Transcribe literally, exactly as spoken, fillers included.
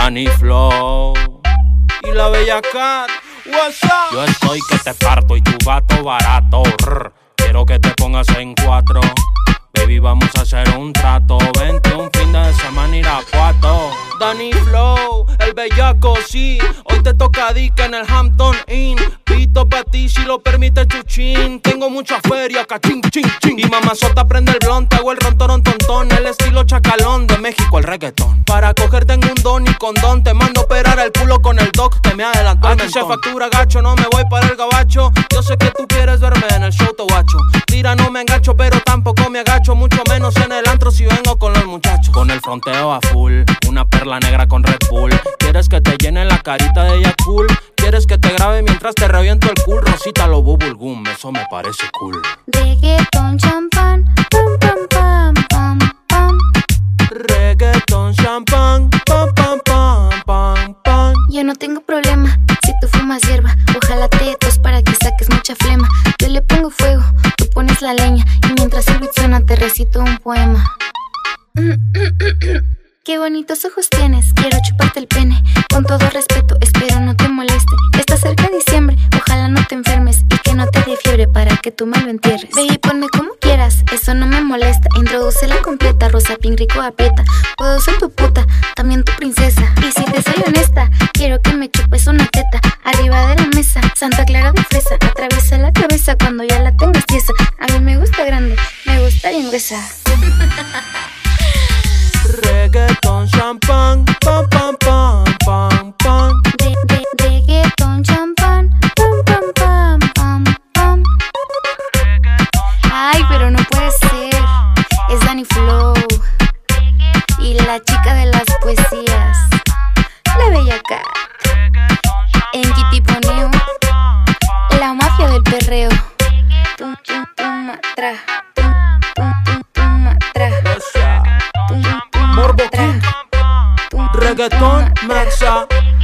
Danny Flow y la bella Cat. What's up? Yo estoy que te parto y tu vato barato. Rrr. Quiero que te pongas en cuatro. Baby, vamos a hacer un trato. Vente un fin de semana ir a Cuatro. Danny Flow, el bellaco, sí. Hoy te toca dica en el Hampton Inn. Pito pa' ti si lo permite Chuchín. Tengo mucha feria, cachín, chin, chin. Y mamazota prende el blon, te hago el ron, toron, tontón. El estilo chacalón, de México el reggaetón. Para cogerte en un don y condón. Te mando a operar el culo con el doc que me adelantó. Aquí se factura gacho, no me voy para el gabacho. Yo sé que tú quieres verme en el show, te guacho. Tira, no me engancho, pero tampoco me agacho. Mucho menos en el antro si vengo con los muchachos. Con el fronteo a full, una perla negra con Red Bull. ¿Quieres que te llene la carita de ella cool? ¿Quieres que te grabe mientras te reviento el cool? Rosita lo bubble gum, eso me parece cool. Reggaeton, champán, pam, pam, pam, pam, pam. Reggaeton, champán, pam, pam, pam, pam, pam. Yo no tengo problema si tú fumas hierba. Ojalá te tos para que saques mucha flema. Yo le pongo fuego, tú pones la leña. Y mientras el beat suena te recito un poema. Qué bonitos ojos tienes, quiero chuparte el pene. Con todo respeto, espero no te moleste. Está cerca diciembre, ojalá no te enfermes. Y que no te dé fiebre para que tú me lo entierres. Baby, ponme como quieras, eso no me molesta. Introdúcela completa, rosa, pink, rico, aprieta. Puedo ser tu puta, también tu princesa. Y si te soy honesta, quiero que me chupes una teta. Arriba de la mesa, Santa Clara de fresa. Atraviesa la cabeza cuando ya la tengas tiesa. A mí me gusta grande, me gusta bien gruesa. Reggaeton, champán, pam, pam, pam, pam, pam. De, de, reggaeton, champán, pam, pam, pam, pam, pam. Ay, pero no puede ser. Es Danny Flow y la chica de las poesías, la bella Cat. En Kitiponeo, la mafia del perreo. Tum, tum, tum, matra. Tum, tum, tum, tum, matra. Morbo King, Reggaeton, Maxa.